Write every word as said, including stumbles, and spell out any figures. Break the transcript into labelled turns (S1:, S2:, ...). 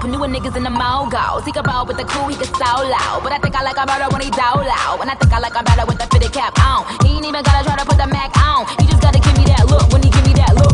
S1: Put newer niggas in the mogos. He can ball with the cool, he can so loud. But I think I like him better when he down loud. And I think I like him better with the fitted cap on. He ain't even gotta try to put the Mac on. He just gotta give me that look when he give me that look.